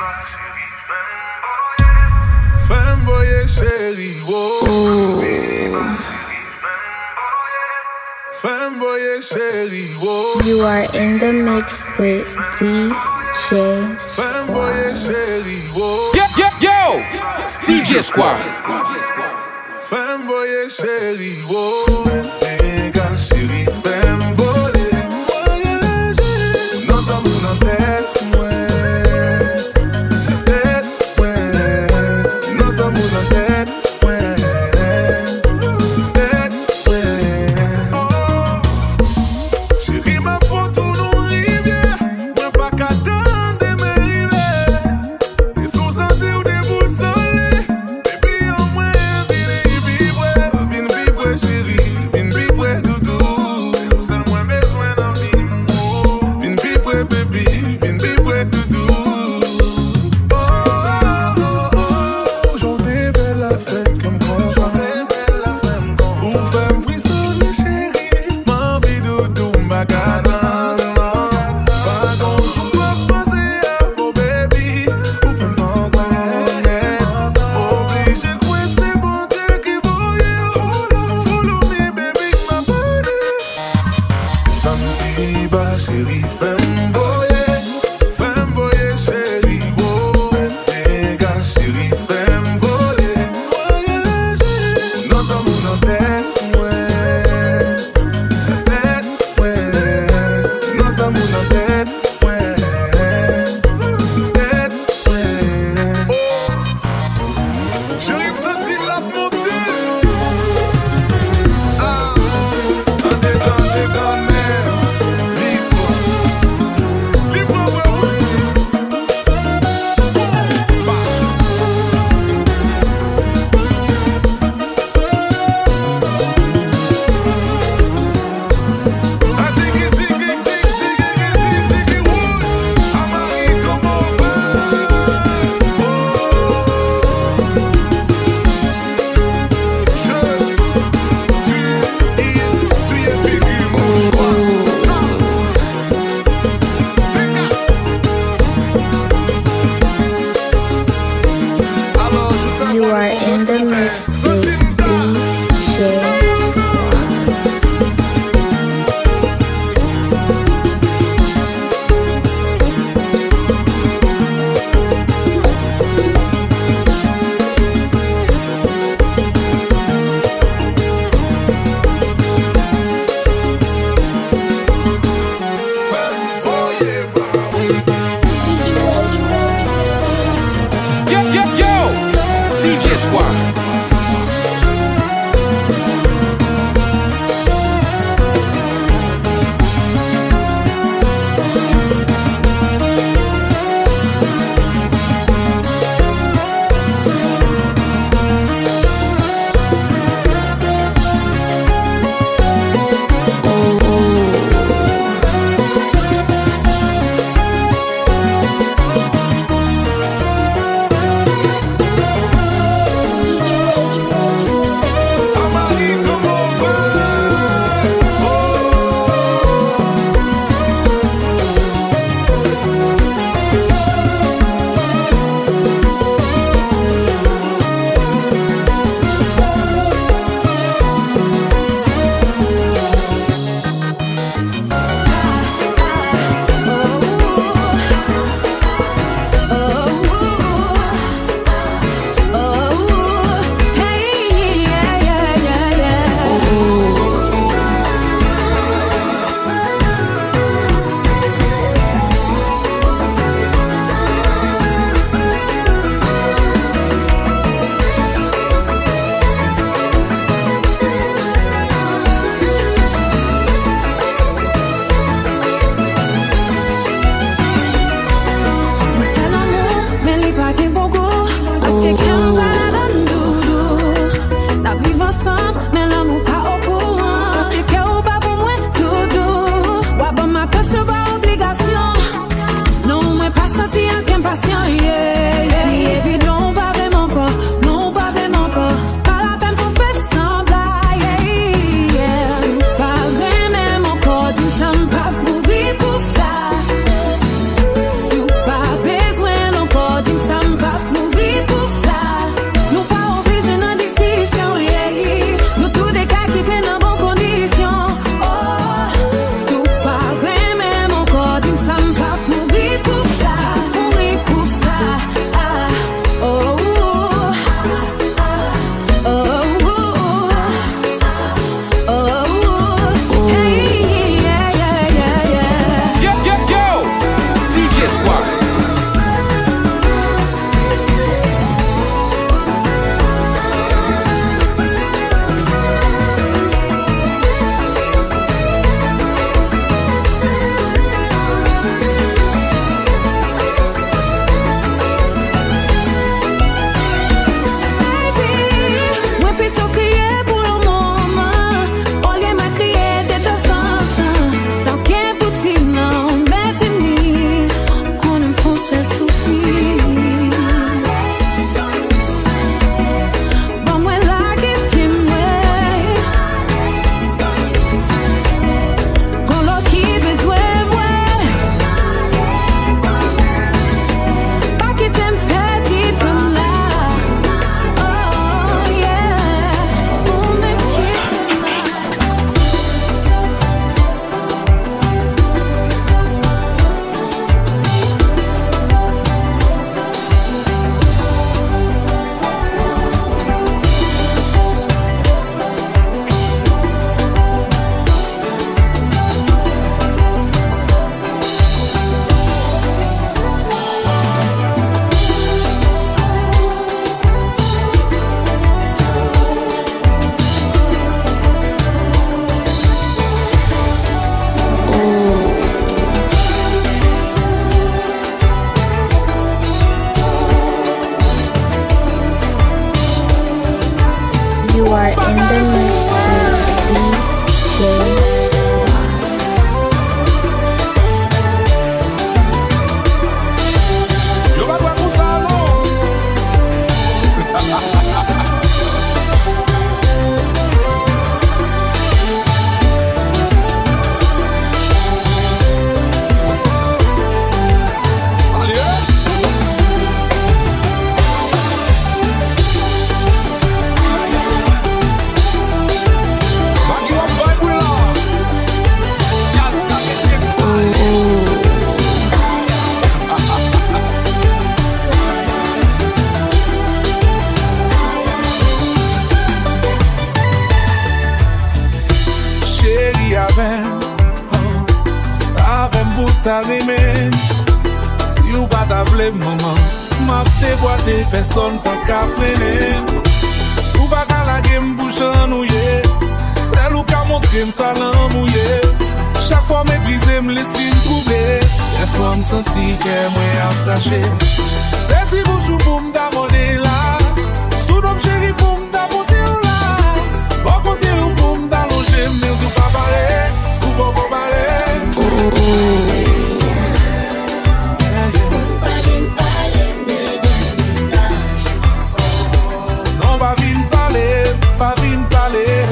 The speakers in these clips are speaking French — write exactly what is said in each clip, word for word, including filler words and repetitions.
Femboye chérie, wow. Femboye chérie, wow. You are in the mix with D J Femboye Squad. chérie, wow. Yo, yo, yo! D J Squad. Femboye chérie, wow. Nega chérie, femboye. Nós somos na tête, ouais. Tête, ouais. Nós somos na tête, ouais. Tête, ouais. Chérie, ma photo nous rivière. Moi pas qu'à attendre me rivière. Et sous senti ou déboussolé. Baby, au moins, vine vibrer. Vine vibrer, chérie. Vine vibrer, doudou. C'est le moins besoin d'un film. Vine vibrer, baby. Vine vibrer, doudou. Oh, oh, oh, oh. J'entends belle la fête comme combat. Belle la femme comme ou femme frissonner, chérie. Ma vie doudou, ma cadence. Pardon, je dois penser à vos baby. Ou femme pas connaître. Obligé de quoi c'est bon Dieu qui voyait. Follow me, baby, ma body. Santi ba chérie, femboye. Femboye chérie, wow. Nega chérie, femboye. Nós somos na tête, ouais. Tête, ouais. Nós somos na tête, ouais. Tête, ouais. Oh. Chérie, me sentis la montée. Ah. En détente, détente, libre. Libre, ouais, ouais. Ah, ziggy, ziggy, ziggy, ziggy, ziggy, wood. Amarito, mauvais. Je, tu, il, suis et figure, mon choix. Alors, je You are in the mix with D J Squad. Yo, yo, yo! D J Squad. D J ta remè. Si ou pas ta vle maman, m'a te boite personne pas ka freiner. Ou pas ka la game pour chanouiller, celle ou ka montre ça l'amouiller. Chaque fois méprisé l'esprit troublé, des fois m'senti que moi attaché. C'est si bouchou pour m'damonder là, sous nos chéri pour m'damoter là. Bon côté ou pour m'dallonger, mais ou pas parler, ou pas parler. Pas vin parler.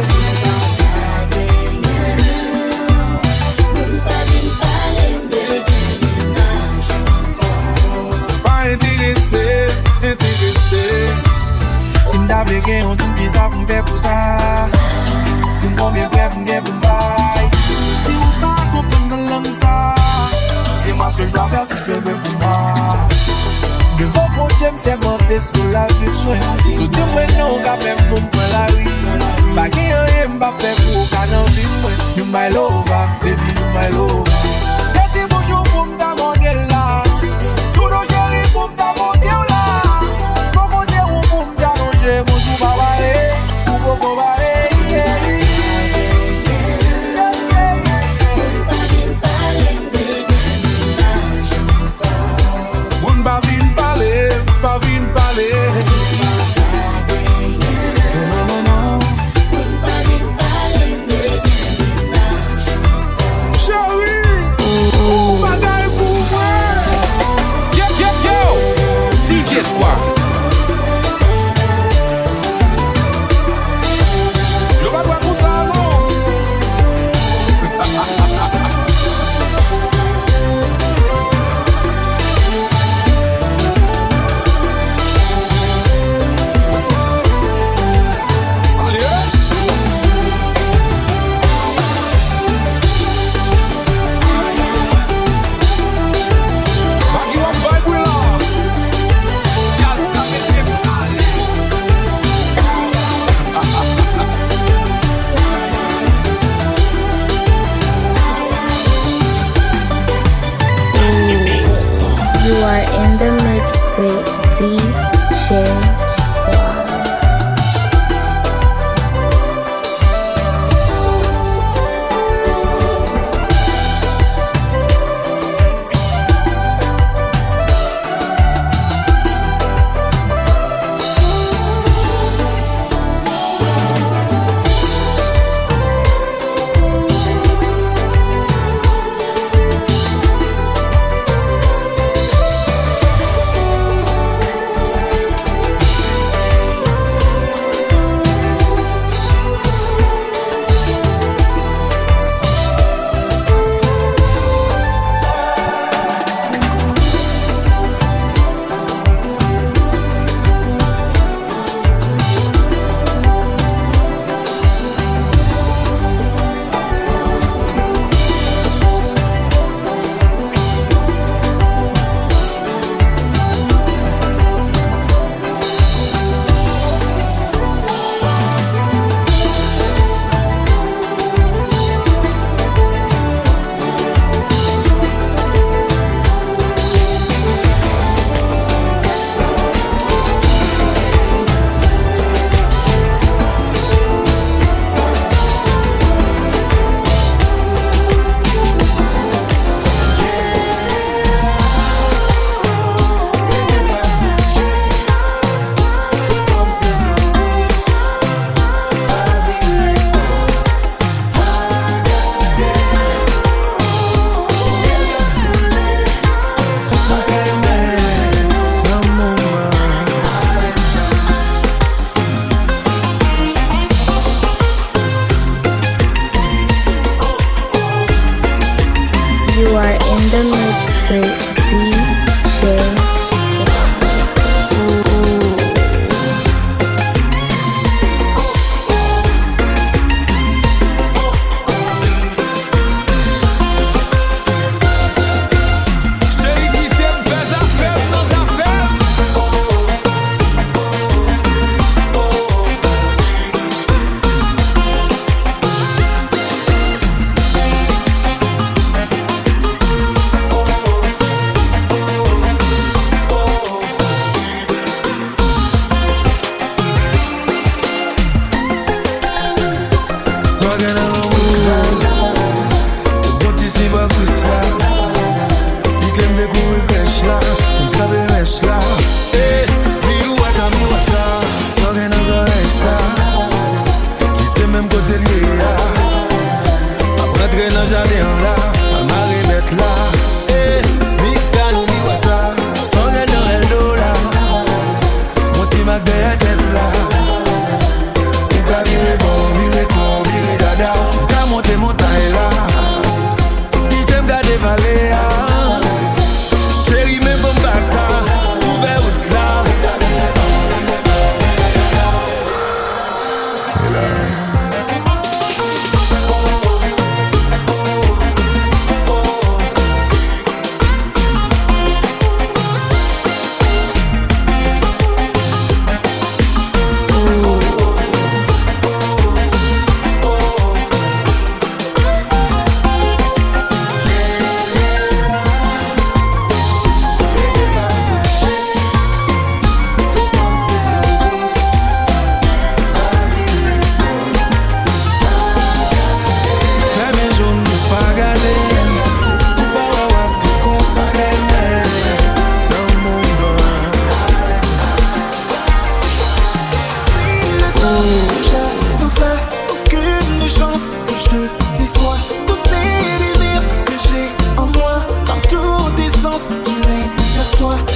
C'est pas intéressé, intéressé. Si m'davle gen on tout bizarre pour m'faire pour ça. Si m'combien bref m'gen pour m'bail. Si ou pas comprendre langue ça, dis-moi ce que je dois faire si je peux même pour moi. Devant mon j'aime c'est monter sur la vie de soin. Sous tout moi non qu'a fait pour me la rue. Pas qu'il y a rien m'a fait pour qu'à n'en vivre moi. You my lover, baby you my lover. C'est si bonjour pour m'demander là. Tout nos chéris pour m'demander là. Mon côté ou pour m'demander mon tout va parler. Ou pour qu'on parler. Pas vin parler. Non, non, non. Chérie, ou bagaille pour moi. Yo, yo, yo, D J Squad. Yo pas droit pour ça, non. You are in the mix with D J Squad.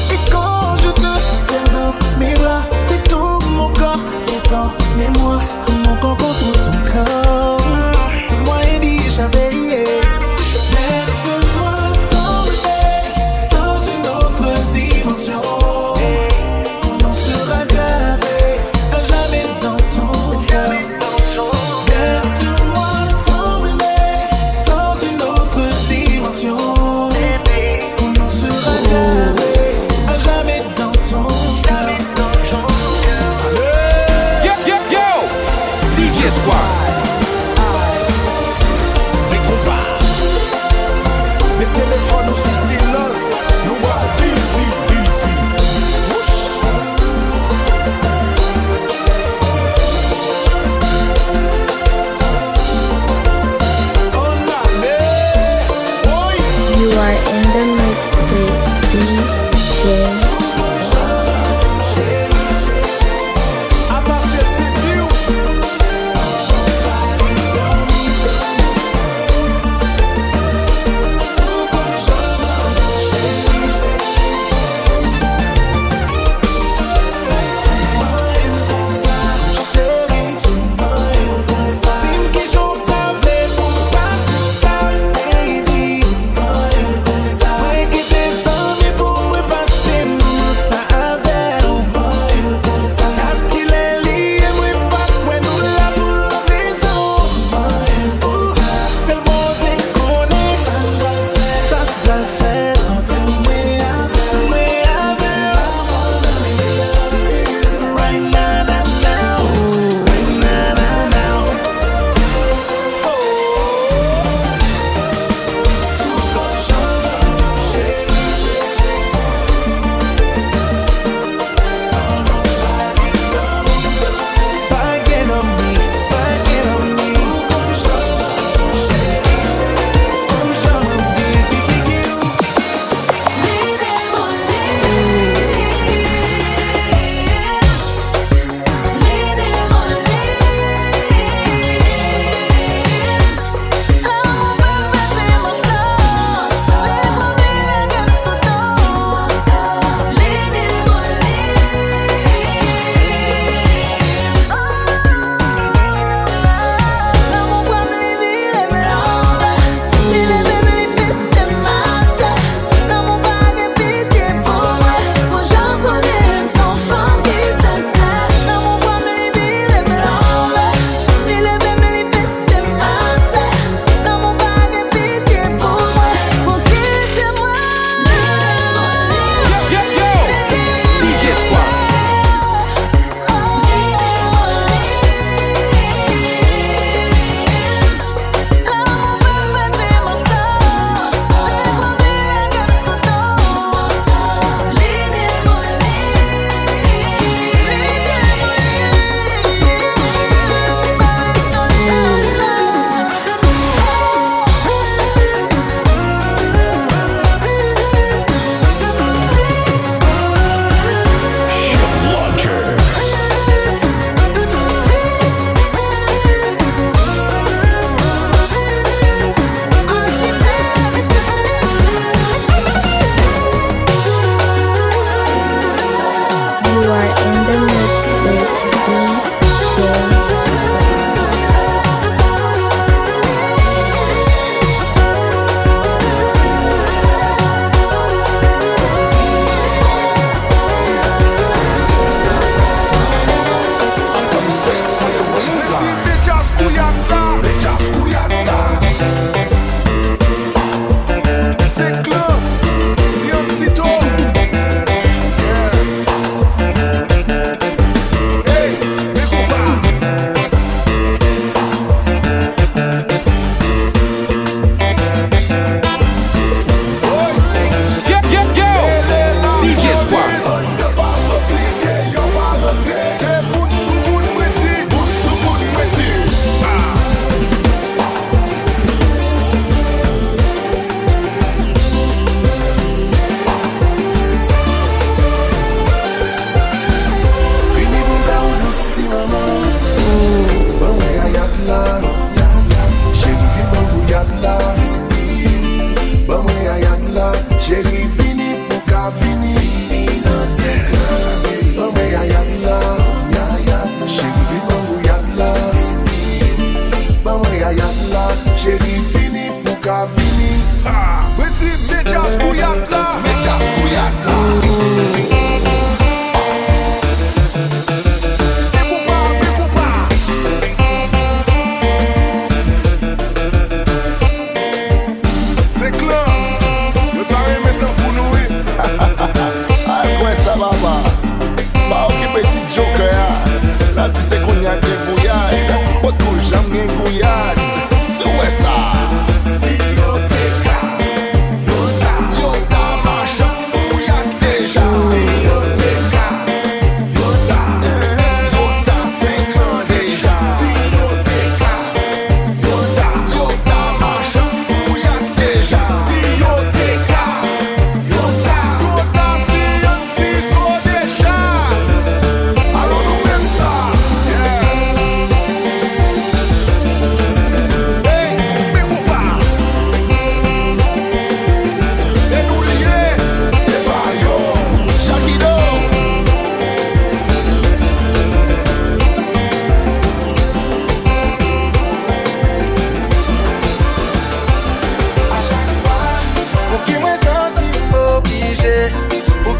Et quand je te serre dans mes bras, c'est tout mon corps est en mémoire. Mon corps contre ton corps, moi et dit j'avais hier. Laisse-moi t'emmener dans une autre dimension. Mon nom sera gravé à jamais dans ton cœur. Laisse-moi t'emmener dans une autre dimension. Mon nom sera gravé à jamais.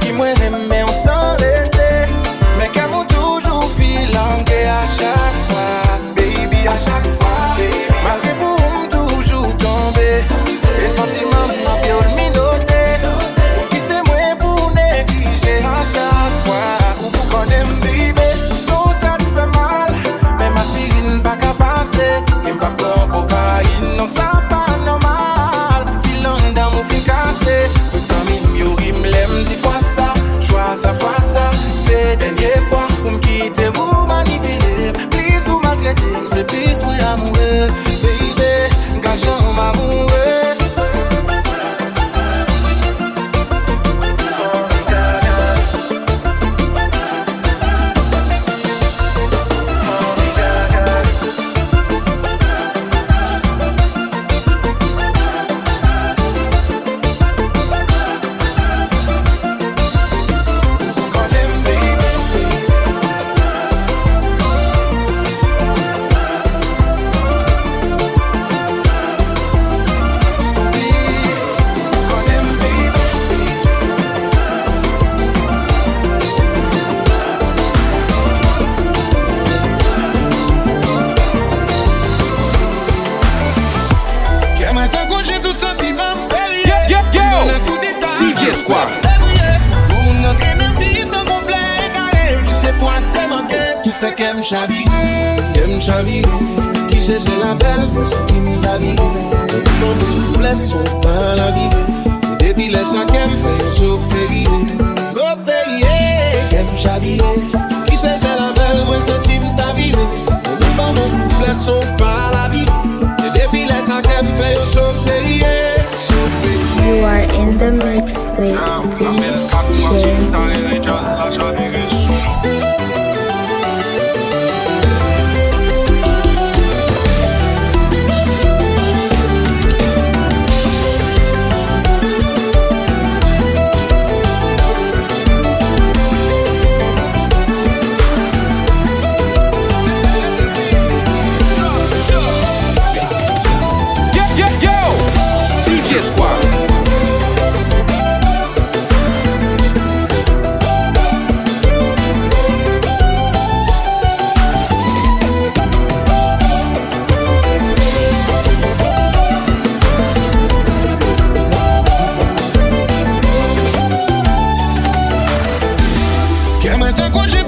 qui moi mais on s'en l'été. Mais qu'elle m'a toujours filangué à chaque fois. Baby, à chaque fois. Malgré pour me toujours tomber. Les sentiments m'ont bien minoté. Qui c'est moi pour négliger à chaque fois. Ou pour qu'on aime bébé. Son tas fait mal. Mais ma spirine pas qu'à passer. Il me pas comme cocaïne. Non, ça pas normal. Filant dans mon fil cassé. Tout ça m'y me l'aime dix fois ça. Choix ça, fois ça. C'est dernière fois. Pour me quitter, vous manipuler. Please, vous maltraiter. C'est plus pour amoureux. Baby, gageons m'amoureux. Qu'aime chavirer, qu'aime chavirer. Qui c'est c'est la belle, mais c'est une navire. Dans mes soufflettes sont pas la vie. Depuis les sacs qu'aime fait so payer. So payer, qu'aime chavirer. Qui c'est c'est la belle, mais c'est une navire. Dans mes soufflettes sont pas la vie. Depuis les sacs qu'aime fait so payer. You are in the mix with D J Shell. Qu'elle mette un congé